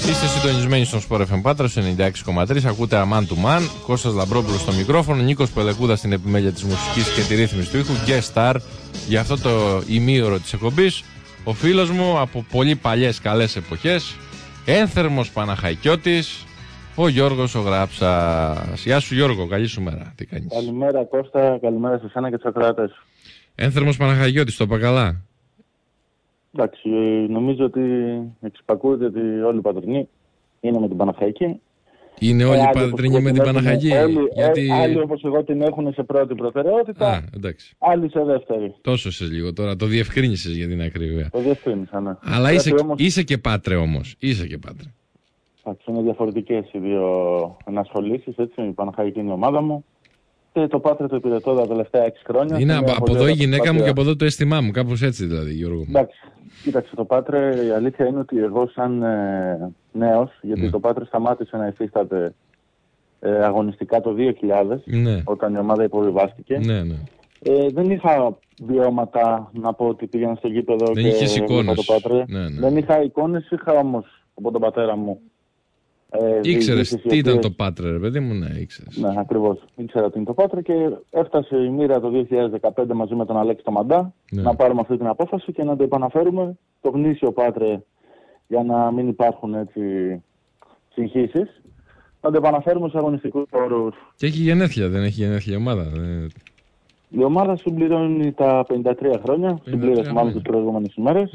Είστε συντονισμένοι στον Sport FM Πάτρα 96,3. Ακούτε Aman to Man. Κώστας Λαμπρόπουλος στο μικρόφωνο. Νίκος Πελεκούδας στην επιμέλεια της μουσικής και τη ρύθμιση του ήχου. Guest star για αυτό το ημίωρο της εκπομπής. Ο φίλος μου από πολύ παλιές καλές εποχές. Ένθερμος Παναχαϊκιώτης. Ο Γιώργος ο Γράψας. Γεια σου Γιώργο, καλή σου μέρα. Τι κάνεις? Καλημέρα Κώστα, καλημέρα σε εσένα και τους ακροατές. Ένθερμος Παναχαϊκιώτης, το είπα καλά? Εντάξει, νομίζω ότι εξυπακούεται ότι όλοι οι πατρινοί είναι με την Παναχαϊκή. Είναι όλοι οι πατρινοί με την Παναχαϊκή? Άλλοι όπως εγώ την έχουν σε πρώτη προτεραιότητα. Α, εντάξει. Άλλοι σε δεύτερη. Τόσο σε λίγο τώρα, το διευκρίνησες για την ακρίβεια. Το διευκρίνησα, ναι. Αλλά είσαι και Πάτρε όμως. Είσαι και Πάτρε. Εντάξει, είναι διαφορετικές οι δύο ενασχολήσεις, έτσι. Η Παναχαϊκή είναι η ομάδα μου. Και το Πάτρε το υπηρετώ τα τελευταία 6 χρόνια. Είναι από εδώ η γυναίκα μου και από εδώ το αίσθημά μου. Κάπως έτσι δηλαδή, Γιώργο. Εντάξει. Κοίταξε, το Πάτρε, η αλήθεια είναι ότι εγώ σαν νέος, γιατί το Πάτρε σταμάτησε να υφίσταται αγωνιστικά το 2000, όταν η ομάδα υποβιβάστηκε. Δεν είχα βιώματα να πω ότι πήγαινα στο γήπεδο δεν και είχες εικόνες. Το Πάτρε. Δεν είχα εικόνες, είχα όμως από τον πατέρα μου. Ήξερες τι ήταν το Πάτρε, ρε παιδί μου? Ναι, ήξερες. Ναι, ακριβώς. Ήξερα τι είναι το Πάτρε και έφτασε η μοίρα το 2015 μαζί με τον Αλέξη Μαντά να πάρουμε αυτή την απόφαση και να το επαναφέρουμε το γνήσιο Πάτρε, για να μην υπάρχουν έτσι συγχύσεις. Να το επαναφέρουμε σε αγωνιστικούς όρους. Και έχει γενέθλια, δεν έχει γενέθλια η ομάδα? Η ομάδα συμπληρώνει τα 53 χρόνια, συμπλήρωσε μάλλον τις προηγούμενες ημέρες.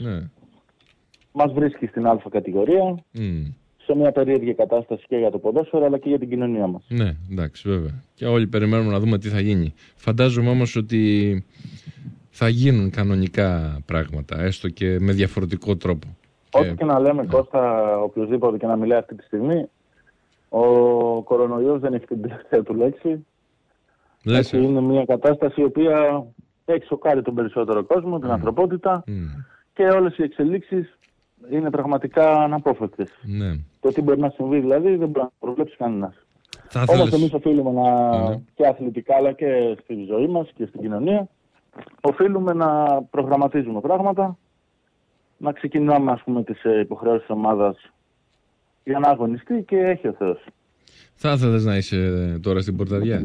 Μας βρίσκει στην Α κατηγορία. Σε μια περίεργη κατάσταση και για το ποδόσφαιρο αλλά και για την κοινωνία μας. Ναι, εντάξει, βέβαια. Και όλοι περιμένουμε να δούμε τι θα γίνει. Φαντάζομαι όμως ότι θα γίνουν κανονικά πράγματα, έστω και με διαφορετικό τρόπο. Ό,τι και να λέμε, Κώστα, οποιοδήποτε και να μιλάει αυτή τη στιγμή, ο κορονοϊός δεν έχει την τελευταία του λέξη. Είναι μια κατάσταση η οποία έχει σοκάρει τον περισσότερο κόσμο, την ανθρωπότητα και όλες οι εξελίξεις είναι πραγματικά αναπόφευκτες. Το τι μπορεί να συμβεί δηλαδή δεν μπορεί να προβλέψει κανένας. Όμως εμείς οφείλουμε και αθλητικά αλλά και στη ζωή μας και στην κοινωνία, οφείλουμε να προγραμματίζουμε πράγματα, να ξεκινάμε ας πούμε τις υποχρεώσεις της ομάδας για να αγωνιστεί και έχει ο Θεός. Θα ήθελες να είσαι τώρα στην Πορταριά?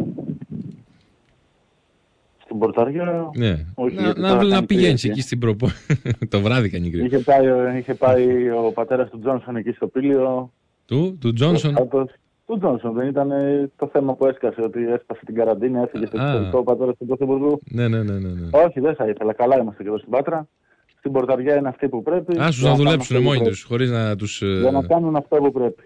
Στην Πορταριά? Ναι. Όχι, να πηγαίνεις εκεί στην προπό. Το βράδυ κάνει κρύο. Είχε πάει ο πατέρας του Τζόνσον εκεί στο Πήλιο. Του Τζόνσον? Του Τζόνσον, δεν ήταν το θέμα που έσκασε, ότι έσπασε την καραντίνα, έφυγε στο εξωτερικό ο πατέρας του Πρωθυπουργού? Ναι. Όχι, δεν θα ήθελα. Καλά είμαστε και εδώ στην Πάτρα. Στην Πορταριά είναι αυτοί που πρέπει. Άσους να δουλέψουν μόνοι τους, χωρίς να τους... Για να κάνουν αυτό που πρέπει.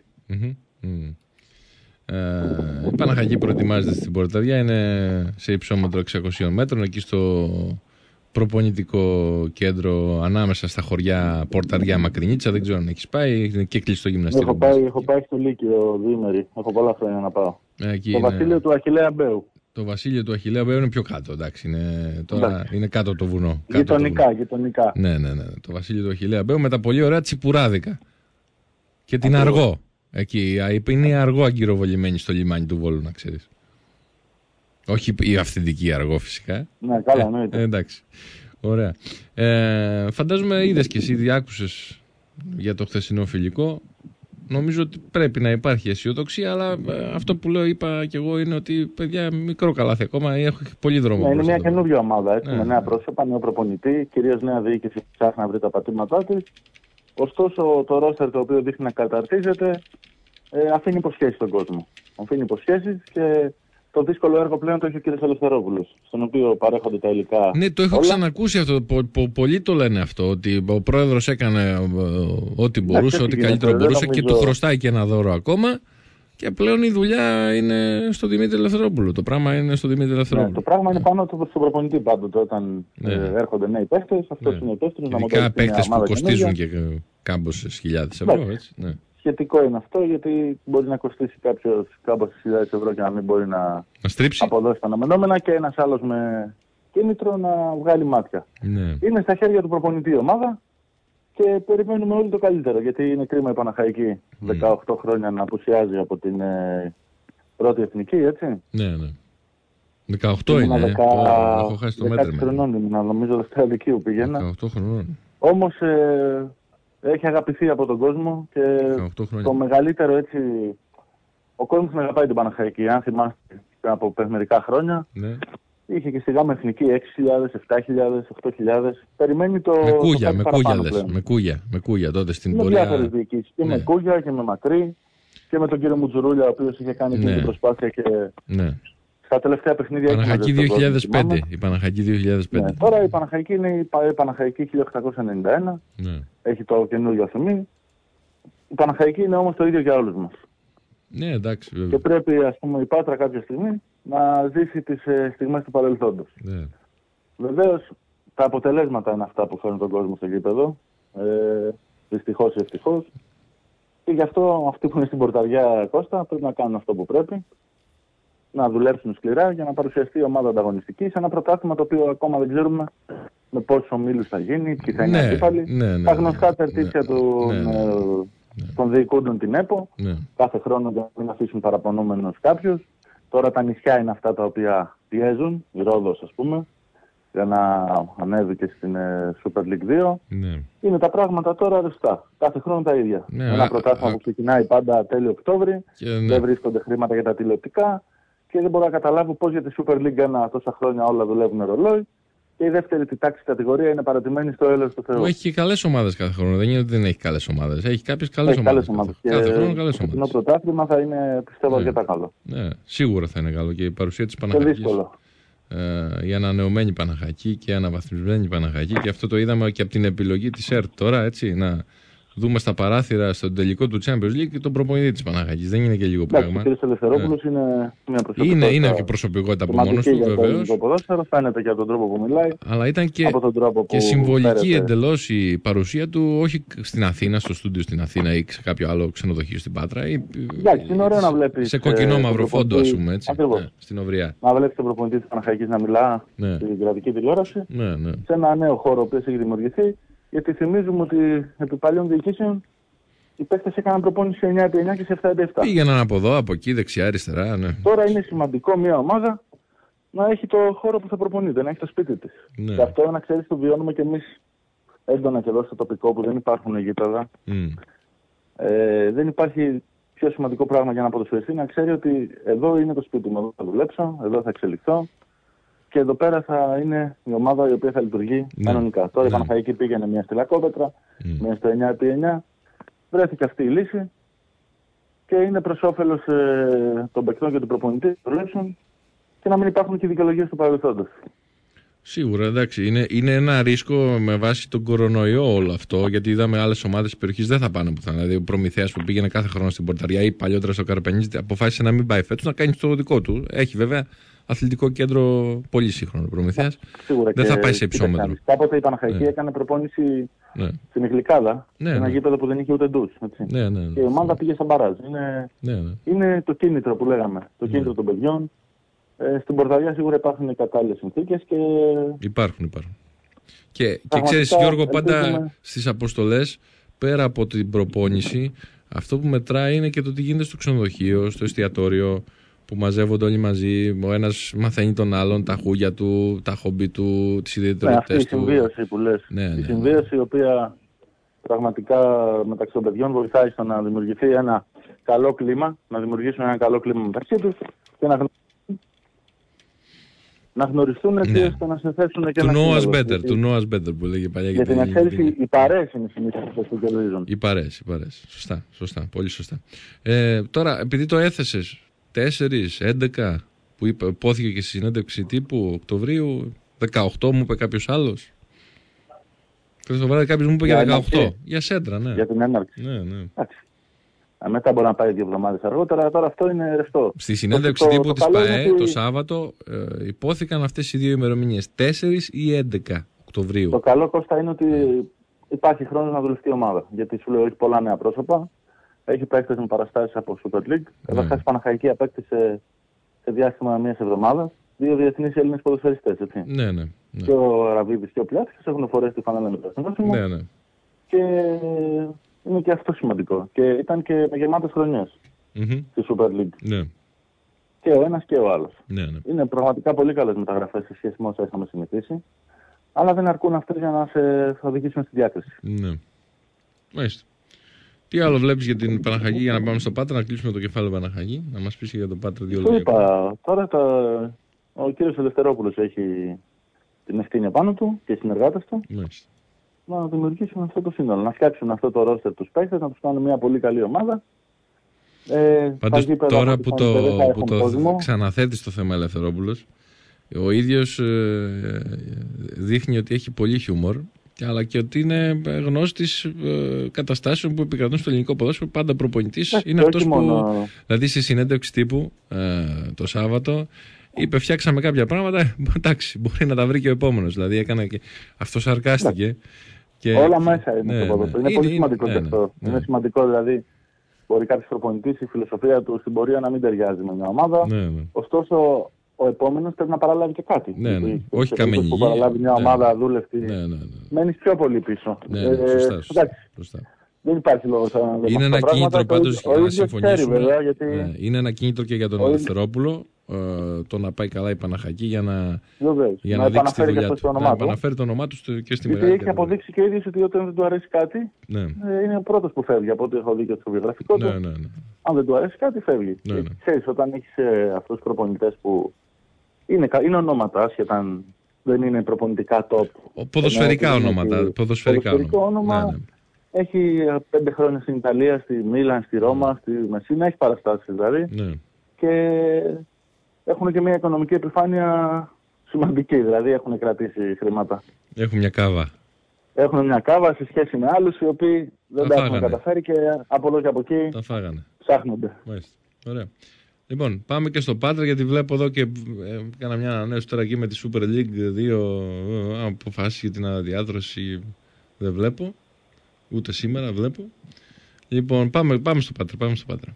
Η Παναχαϊκή προετοιμάζεται στην Πορταριά, είναι σε υψόμετρο 600 μέτρων, εκεί στο προπονητικό κέντρο ανάμεσα στα χωριά Πορταριά Μακρινίτσα. Δεν ξέρω αν έχεις πάει, είναι και κλειστό γυμναστήριο. Έχω πάει στο Λύκειο διήμερη, έχω πολλά χρόνια να πάω. Το Βασίλειο του Αχιλλέα Μπέου. Το Βασίλειο του Αχιλλέα Μπέου είναι πιο κάτω, εντάξει, είναι κάτω από το βουνό. Γειτονικά. Ναι. Το Βασίλειο του Αχιλλέα Μπέου με τα πολύ ωραία τσιπουράδικα. Και την Αργό. Εκεί είναι η Αργό αγκυροβολημένη στο λιμάνι του Βόλου, να ξέρεις. Όχι η αυθεντική Αργό φυσικά. Ναι, καλά, ναι. Εντάξει, ωραία. Φαντάζομαι είδες και εσύ, διάκουσες για το χθεσινό φιλικό. Νομίζω ότι πρέπει να υπάρχει αισιοδοξία, αλλά αυτό που είπα και εγώ είναι ότι παιδιά μικρό καλάθι ακόμα, έχει πολύ δρόμο. Είναι μια καινούργια ομάδα, έτσι, με νέα πρόσωπα, νέο προπονητή, κυρίως νέα διοίκηση που ψάχνει να βρει τα πατήματά της. Ωστόσο το ρόστερ το οποίο δείχνει να καταρτίζεται αφήνει υποσχέσεις στον κόσμο. Αφήνει υποσχέσεις και το δύσκολο έργο πλέον το έχει ο κ. Ελευθερόπουλος, στον οποίο παρέχονται τα υλικά. Ναι, το έχω ξανακούσει αυτό. Πολλοί το λένε αυτό, ότι ο πρόεδρος έκανε ό,τι μπορούσε, ό,τι καλύτερο μπορούσε και του χρωστάει και ένα δώρο ακόμα. Και πλέον η δουλειά είναι στο Δημήτρη Ελευθερόπουλο. Το πράγμα είναι στο Δημήτρη Ελευθερόπουλο. Ναι, το πράγμα είναι πάνω στον προπονητή πάντοτε. Όταν έρχονται νέοι παίχτες, αυτός είναι ο υπεύθυνος. Ειδικά παίχτες που κοστίζουν και κάμποσες χιλιάδες ευρώ. Έτσι, ναι. Σχετικό είναι αυτό, γιατί μπορεί να κοστίσει κάποιος κάμποσες χιλιάδες ευρώ και να μην μπορεί να αποδώσει τα αναμενόμενα και ένας άλλος με κίνητρο να βγάλει μάτια. Ναι. Είναι στα χέρια του προπονητή η ομάδα. Και περιμένουμε όλοι το καλύτερο, γιατί είναι κρίμα η Παναχαϊκή 18 χρόνια να απουσιάζει από την πρώτη εθνική, έτσι. Ναι. 18 είναι, έχω χάσει το μέτρημα. 16 χρονών ήμουν, νομίζω δευτέρα λυκείου πήγαινα. 18 χρονών. Όμως έχει αγαπηθεί από τον κόσμο και το μεγαλύτερο έτσι... Ο κόσμος με αγαπάει την Παναχαϊκή, αν θυμάστε από μερικά χρόνια. Ναι. Είχε και στη ΓΑΜΑ Εθνική 6.000, 7.000, 8.000. Περιμένει το... Με κούγια τότε στην με πορεία. Με διάφορες διοικήσεις. Και με κούγια και με μακρύ. Και με τον κύριο Μουτζουρούλια, ο οποίος είχε κάνει την προσπάθεια και... Ναι. Στα τελευταία παιχνίδια... Παναχαϊκή 2005. Η Παναχαϊκή 2005. Ναι. Τώρα η Παναχαϊκή είναι η Παναχαϊκή 1891. Ναι. Έχει το καινούργιο αθλητή. Η Παναχαϊκή είναι όμως το ίδιο για όλους μας. Ναι, εντάξει, βέβαια. Και πρέπει, ας πούμε, η Πάτρα κάποια στιγμή να ζήσει τις στιγμές του παρελθόντος. Ναι. Βεβαίως, τα αποτελέσματα είναι αυτά που φέρνουν τον κόσμο στο γήπεδο. Δυστυχώς ή ευτυχώς. Και γι' αυτό αυτοί που είναι στην πορταριά, Κώστα, πρέπει να κάνουν αυτό που πρέπει. Να δουλέψουν σκληρά για να παρουσιαστεί η ομάδα ανταγωνιστική σε ένα πρωτάθλημα το οποίο ακόμα δεν ξέρουμε με πόσους ομίλους θα γίνει, ποιοι θα είναι αντίπαλοι. Τα γνωστά τερτίτσια των διοικούντων την ΕΠΟ. Κάθε χρόνο για να μην αφήσουν παραπονούμενος κάποιους. Τώρα τα νησιά είναι αυτά τα οποία πιέζουν, η Ρόδος ας πούμε, για να ανέβει και στην Super League 2. Είναι τα πράγματα τώρα ρευστά. Κάθε χρόνο τα ίδια. Ένα πρωτάθλημα που ξεκινάει πάντα τέλειο Οκτώβρη, δεν βρίσκονται χρήματα για τα τηλεοπτικά και δεν μπορώ να καταλάβω πώς για τη Super League 1 τόσα χρόνια όλα δουλεύουν ρολόι. Και η δεύτερη τη τάξη κατηγορία είναι παρατημένη στο έλεος του Θεού. Έχει και καλές ομάδες κάθε χρόνο. Δεν είναι ότι δεν έχει καλές ομάδες. Έχει κάποιες καλές ομάδες. Κάθε χρόνο καλές ομάδες. Το πρωτάθλημα θα είναι, πιστεύω, αρκετά καλό. Ναι, σίγουρα θα είναι καλό και η παρουσία της Παναχαϊκής. δύσκολο. Η ανανεωμένη Παναχαϊκή και η αναβαθμισμένη Παναχαϊκή. Και αυτό το είδαμε και από την επιλογή της ΕΡΤ τώρα, έτσι. Να δούμε στα παράθυρα στον τελικό του Champions League και τον προπονητή της Παναχαϊκής. Δεν είναι και λίγο πράγμα. Ο κ. Ελευθερόπουλος είναι μια προσωπικότητα. Είναι και προσωπικότητα από μόνος του, βεβαίως. Το ποδόσφαιρο φαίνεται και από τον τρόπο που μιλάει. Αλλά ήταν και συμβολική εντελώς η παρουσία του, όχι στην Αθήνα, στο στούντιο στην Αθήνα ή σε κάποιο άλλο ξενοδοχείο στην Πάτρα. Εντάξει, είναι ωραίο να βλέπεις. Σε κοκκινό μαύρο φόντο, ας πούμε. Έτσι, στην Ουριά. Να βλέπεις τον προπονητή της Παναχαϊκής να μιλά στην κρατική τηλεόραση. Σε ένα νέο χώρο που έχει δημιουργηθεί. Γιατί θυμίζουμε ότι επί παλιών διοικήσεων οι παίκτες έκαναν προπόνηση σε 9x9 και σε 7x7. Πήγαιναν από εδώ, από εκεί, δεξιά, αριστερά. Ναι. Τώρα είναι σημαντικό μια ομάδα να έχει το χώρο που θα προπονείται, να έχει το σπίτι της. Ναι. Και αυτό, να ξέρεις, το βιώνουμε και εμείς έντονα και εδώ στο τοπικό που δεν υπάρχουν γήπεδα. Δεν υπάρχει πιο σημαντικό πράγμα για να ποδοσφαιριστεί να ξέρει ότι εδώ είναι το σπίτι μου, εδώ θα δουλέψω, εδώ θα εξελιχθώ. Και εδώ πέρα θα είναι η ομάδα η οποία θα λειτουργεί κανονικά. Τώρα η Παναχαϊκή πήγαινε μια στη Λακκόπετρα, μια στο 9x9. Βρέθηκε αυτή η λύση και είναι προς όφελος των παικτών και του προπονητή να δουλέψουν και να μην υπάρχουν και δικαιολογίες του παρελθόντος. Σίγουρα, εντάξει. Είναι ένα ρίσκο με βάση τον κορονοϊό όλο αυτό, γιατί είδαμε άλλες ομάδες της περιοχής δεν θα πάνε πουθενά. Δηλαδή, ο Προμηθέας που πήγαινε κάθε χρόνο στην Πορταριά ή παλιότερα στο Καρπενίζη αποφάσισε να μην πάει φέτος, να κάνει το δικό του. Έχει βέβαια αθλητικό κέντρο πολύ σύγχρονο Προμηθέας. Δεν θα πάει σε υψόμετρο. Κάποτε η Παναχαϊκή έκανε προπόνηση στην Γλυκάδα, σε ένα γήπεδο που δεν είχε ούτε ντους. Και η ομάδα πήγε σαν μπαράζ. Είναι το κίνητρο που λέγαμε. Το κίνητρο των παιδιών. Στην Πορταριά σίγουρα υπάρχουν οι κατάλληλες συνθήκες και... Υπάρχουν. Και ξέρεις, Γιώργο, πάντα στις αποστολές, πέρα από την προπόνηση, αυτό που μετράει είναι και το τι γίνεται στο ξενοδοχείο, στο εστιατόριο, που μαζεύονται όλοι μαζί, ο ένας μαθαίνει τον άλλον, τα χούγια του, τα χόμπι του, τις ιδιαιτερότητες του. Αυτή η συμβίωση που λες. Η συμβίωση η οποία πραγματικά μεταξύ των παιδιών βοηθάει στο να δημιουργηθεί ένα καλό κλίμα, να δημιουργήσουν ένα καλό κλίμα μεταξύ τους και να γνωριστούν έτσι ώστε να συνθέσουν και να συνδέσουν. To know us better που λέγε παλιά. Γιατί να ξέρεις, οι παρέες είναι συνήθως που κερδίζουν. Οι παρέες. Σωστά, πολύ σωστά. Τώρα, επειδή το έθεσες 4, 11, που υπόθηκε και στη συνέντευξη τύπου Οκτωβρίου, 18 μου είπε κάποιος άλλος. Χθες το βράδυ κάποιος μου είπε για 18. Για σέντρα, ναι. Για την έναρξη. Ναι. Μετά μπορεί να πάει 2 εβδομάδες αργότερα, τώρα αυτό είναι ρευστό. Στη συνέντευξη τύπου της ΠΑΕ το Σάββατο υπόθηκαν αυτές οι 2 ημερομηνίες, 4 ή 11 Οκτωβρίου. Το καλό, Κώστα, είναι ότι υπάρχει χρόνος να δουλευτεί η ομάδα. Γιατί σου λέω, έχει πολλά νέα πρόσωπα, έχει παίκτες με παραστάσεις από Super League. Καταρχάς η Παναχαϊκή απέκτησε σε διάστημα μιας εβδομάδας 2 διεθνείς Έλληνες ποδοσφαιριστές. Ναι. Και ο Ραβίδης και ο Πλιάτσικας έχουν φορέσει τη φανέλα με το εθνόσημο. Ναι. Και είναι και αυτό σημαντικό. Και ήταν και με γεμάτες χρονιές στη Super League. Ναι. Και ο ένας και ο άλλος. Ναι. Είναι πραγματικά πολύ καλές μεταγραφές σε σχέση με όσα είχαμε συνηθίσει. Αλλά δεν αρκούν αυτές για να σε οδηγήσουν στη διάκριση. Ναι. Μάλιστα. Τι άλλο βλέπεις για την Παναχαϊκή, για να πάμε στο Πάτρα, να κλείσουμε το κεφάλαιο Παναχαϊκή, να μας πεις για τον Πάτρα δύο λόγια. Είπα, τώρα ο κύριος Ελευθερόπουλος έχει την ευθύνη πάνω του και οι συνεργάτες του. Μάλιστα. Να δημιουργήσουν αυτό το σύνολο, να φτιάξουν αυτό το ρόστερ τους παίκτες, να τους κάνουν μια πολύ καλή ομάδα. Πάντως τώρα που το ξαναθέτεις το θέμα Ελευθερόπουλος, ο ίδιος δείχνει ότι έχει πολύ χιούμορ, αλλά και ότι είναι γνώστης καταστάσεων που επικρατούν στο ελληνικό ποδόσφαιρο. Πάντα προπονητής είναι αυτός που, δηλαδή στη συνέντευξη τύπου το Σάββατο, είπε φτιάξαμε κάποια πράγματα, εντάξει, μπορεί να τα βρει και ο επόμενος. Δηλαδή έκανε και αυτό σαρκάστηκε. Και όλα μέσα είναι στο ποδόσφαιρο. Είναι πολύ σημαντικό και αυτό. Είναι σημαντικό, δηλαδή μπορεί κάποιος προπονητής η φιλοσοφία του στην πορεία να μην ταιριάζει με μια ομάδα. Ωστόσο, ο επόμενος πρέπει να παραλάβει και κάτι. Όχι καμένη. Που παραλάβει μια ομάδα δούλευτη, μένεις πιο πολύ πίσω. Σωστά. Δεν υπάρχει λόγος να δεν είναι ένα κίνητρο πάντως να συμφωνήσουμε. Βέβαια, γιατί... είναι ένα κίνητρο και για τον Ελευθερόπουλο το να πάει καλά η Παναχαϊκή για να δείξει τη δουλειά του. Να επαναφέρει το όνομά του και στη μεγάλη. Έχει αποδείξει και ο ίδιος ότι όταν δεν του αρέσει κάτι, είναι ο πρώτος που φεύγει. Από ό,τι έχω δει και στο βιογραφικό του. Αν δεν του αρέσει κάτι, φεύγει. Ξέρεις, όταν έχεις αυτούς τους προπονητές που είναι ονόματα, άσχετα αν δεν είναι προπονητικά top. Ποδοσφαιρικά ονόματα. Ποδοσφαιρικό όνομα. Έχει 5 χρόνια στην Ιταλία, στη Μίλαν, στη Ρώμα, στη Μεσίνα, έχει παραστάσεις δηλαδή. Και έχουν και μια οικονομική επιφάνεια σημαντική, δηλαδή έχουν κρατήσει χρήματα. Έχουν μια κάβα. Έχουν μια κάβα σε σχέση με άλλους οι οποίοι δεν τα έχουν καταφέρει και από εδώ και από εκεί ψάχνονται. Μάλιστα. Ωραία. Λοιπόν, πάμε και στο Πάτρα, γιατί βλέπω εδώ και κάνα μια ανανέωση τώρα εκεί με τη Super League 2 αποφάσεις για την αναδιάδραση δεν βλέπω. Ούτε σήμερα βλέπω. Λοιπόν, πάμε στο Πάτρα.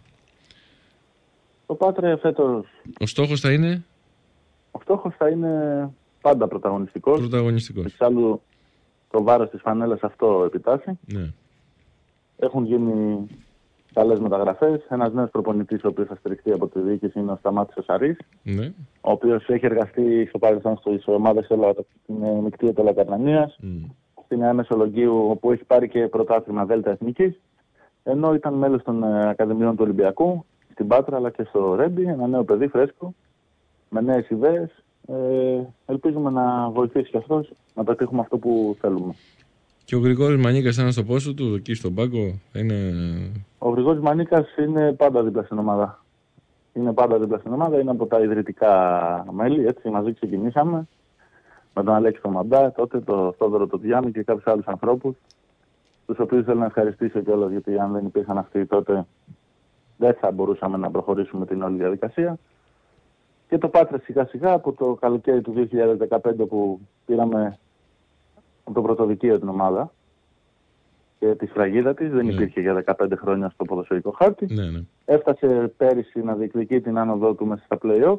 Το Πάτρα φέτος... Ο στόχος θα είναι... Ο στόχος θα είναι πάντα πρωταγωνιστικός. Εξάλλου το βάρος της φανέλας αυτό επιτάσσει. Ναι. Έχουν γίνει καλές μεταγραφές. Ένας νέος προπονητής ο οποίος θα στηριχθεί από τη διοίκηση είναι ο Σταμάτης ο Σαρής. Ναι. Ο οποίος έχει εργαστεί στο παρελθόν στις ομάδες στην Μικτή Ετωλακαρνανίας. Στην Μεσολογγίου, όπου έχει πάρει και πρωτάθλημα Δέλτα Εθνικής, ενώ ήταν μέλος των Ακαδημιών του Ολυμπιακού, στην Πάτρα αλλά και στο Ρέντι, ένα νέο παιδί φρέσκο, με νέες ιδέες. Ελπίζουμε να βοηθήσει και αυτός να πετύχουμε αυτό που θέλουμε. Και ο Γρηγόρης Μανίκας είναι στο πόσο του, εκεί στον πάγκο, είναι... Ο Γρηγόρης Μανίκας είναι πάντα δίπλα στην ομάδα. Είναι από τα ιδρυτικά μέλη, έτσι μαζί ξεκινήσαμε. Με τον Αλέξη τον Μαντά, τότε το Θόδωρο τον Διάννη και κάποιους άλλους ανθρώπους, τους οποίους θέλω να ευχαριστήσω κιόλας, γιατί αν δεν υπήρχαν αυτοί τότε δεν θα μπορούσαμε να προχωρήσουμε την όλη διαδικασία. Και το Πάτρα σιγά σιγά από το καλοκαίρι του 2015 που πήραμε το πρωτοδικείο την ομάδα και τη σφραγίδα της, δεν υπήρχε για 15 χρόνια στο ποδοσφαιρικό χάρτη. Έφτασε πέρυσι να διεκδικεί την άνοδό του μέσα στα play-off.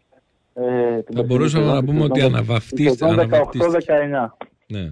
Θα μπορούσαμε να πούμε ότι αναβαφτίστηκε. Το 18-19. Ναι.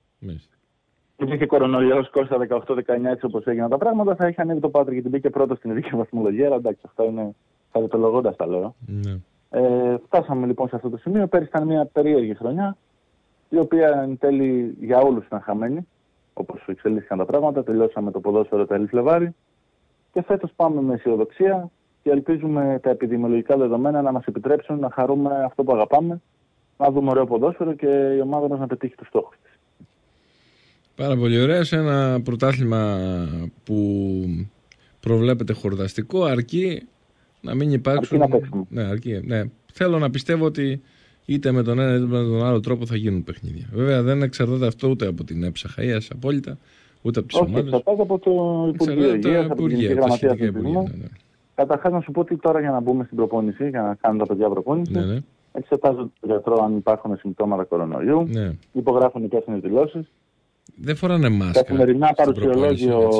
Υπήρχε κορονοϊός, Κώστα 18-19, έτσι όπως έγιναν τα πράγματα, θα είχε ανέβει το Πάτρα γιατί μπήκε πρώτο στην ειδική βαθμολογία. Αλλά εντάξει, αυτά είναι χαριτολογώντας τα λέω. Φτάσαμε λοιπόν σε αυτό το σημείο. Πέρυσι ήταν μια περίεργη χρονιά, η οποία εν τέλει για όλους ήταν χαμένη, όπως εξελίχθηκαν τα πράγματα. Τελειώσαμε το ποδόσφαιρο τέλη Φλεβάρι και φέτος πάμε με αισιοδοξία. Και ελπίζουμε τα επιδημιολογικά δεδομένα να μας επιτρέψουν να χαρούμε αυτό που αγαπάμε, να δούμε ωραίο ποδόσφαιρο και η ομάδα μας να πετύχει τους στόχους της. Πάρα πολύ ωραία. Σε ένα πρωτάθλημα που προβλέπεται χορταστικό, αρκεί να μην υπάρξουν... Αρκεί να παίξουμε. Ναι. Θέλω να πιστεύω ότι είτε με τον ένα είτε με τον άλλο τρόπο θα γίνουν παιχνίδια. Βέβαια δεν εξαρτάται αυτό ούτε από την ΕΠΣΑ Χαΐας απόλυτα, ούτε από τις ομάδες. Εξαρτάται από το Υπουργείο Υγείας, από την Γενική Γραμματεία του Υπουργείου. Καταρχάς να σου πω ότι τώρα για να μπούμε στην προπόνηση, για να κάνουν τα παιδιά προπόνηση, εξετάζουν τον γιατρό αν υπάρχουν συμπτώματα κορονοϊού, υπογράφουν υπεύθυνες δηλώσεις. Δεν φοράνε μάσκα. Καθημερινά παρουσιολόγιο.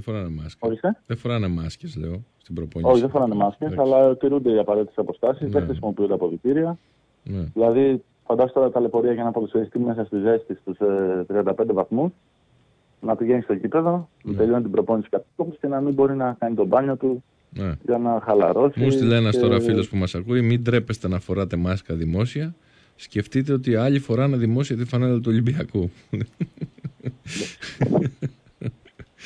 Δεν φοράνε μάσκες, λέω, στην προπόνηση. Όχι, δεν φοράνε μάσκες, αλλά τηρούνται οι απαραίτητες αποστάσεις, δεν χρησιμοποιούνται αποδυτήρια. Δηλαδή, φαντάσου τώρα ταλαιπωρία για να ποδοσφαιριστεί μέσα στη ζέστη στους 35 βαθμούς, να πηγαίνει στο γήπεδο, να τελειώνει την προπόνηση κατοίκου και να μην μπορεί να κάνει τον μπάνιο του. Για να χαλαρώσει. Μου στείλε ένας τώρα φίλος που μας ακούει, μην τρέπεστε να φοράτε μάσκα δημόσια. Σκεφτείτε ότι άλλοι φοράνε δημόσια τη φανέλα του Ολυμπιακού.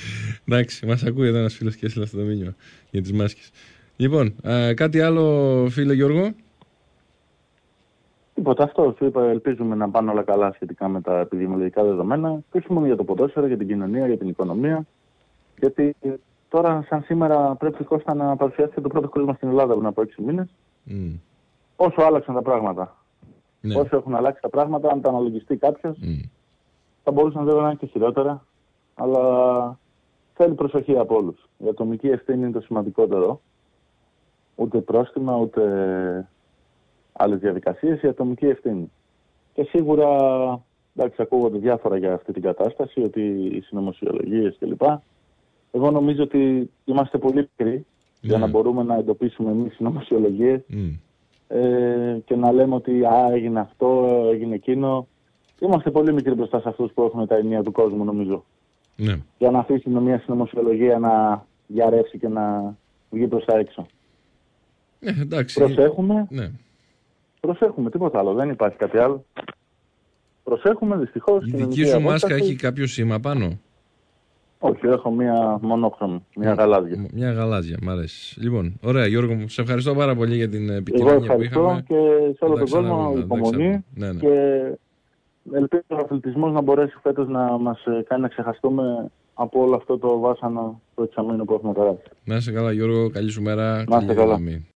Εντάξει, μας ακούει εδώ ένας φίλος και έστειλε αυτό το μήνυμα για τις μάσκες. Λοιπόν, κάτι άλλο, φίλε Γιώργο? Τίποτα, αυτό σου είπα. Ελπίζουμε να πάνε όλα καλά σχετικά με τα επιδημιολογικά δεδομένα. Και όχι μόνο για το ποδόσφαιρο, για την κοινωνία, για την οικονομία. Γιατί τώρα, σαν σήμερα, πρέπει Κώστα να παρουσιάσει το πρώτο κρούσμα στην Ελλάδα πριν από 6 μήνες. Όσο άλλαξαν τα πράγματα. Ναι. Όσο έχουν αλλάξει τα πράγματα, αν τα αναλογιστεί κάποιος, θα μπορούσαν βέβαια να είναι και χειρότερα. Αλλά θέλει προσοχή από όλους. Η ατομική ευθύνη είναι το σημαντικότερο. Ούτε πρόστιμα, ούτε άλλες διαδικασίες, η ατομική ευθύνη. Και σίγουρα, εντάξει, ακούγονται διάφορα για αυτή την κατάσταση, ότι οι συνωμοσιολογίες κλπ. Εγώ νομίζω ότι είμαστε πολύ μικροί για να μπορούμε να εντοπίσουμε εμείς συνωμοσιολογίες και να λέμε ότι έγινε αυτό, έγινε εκείνο. Είμαστε πολύ μικροί μπροστά σε αυτούς που έχουν τα ενία του κόσμου, νομίζω. Ναι. Για να αφήσουμε μια συνωμοσιολογία να διαρρεύσει και να βγει προς τα έξω. Εντάξει. Προσέχουμε. Ναι. Προσέχουμε, τίποτα άλλο. Δεν υπάρχει κάτι άλλο. Προσέχουμε, δυστυχώς. Η δική σου μάσκα έχει κάποιο σήμα πάνω? Όχι, έχω μία μονόχρωμη, μία γαλάζια. Μια γαλάζια, μ' αρέσει. Λοιπόν, ωραία Γιώργο μου, σε ευχαριστώ πάρα πολύ για την επικοινωνία που είχαμε. Εγώ και σε όλο τον κόσμο υπομονή και ελπίζω ο αθλητισμός να μπορέσει φέτος να μας κάνει να ξεχαστούμε από όλο αυτό το βάσανο το εξαμήνου που έχουμε περάσει. Να είσαι καλά Γιώργο, καλή σου μέρα. Να είσαι καλά.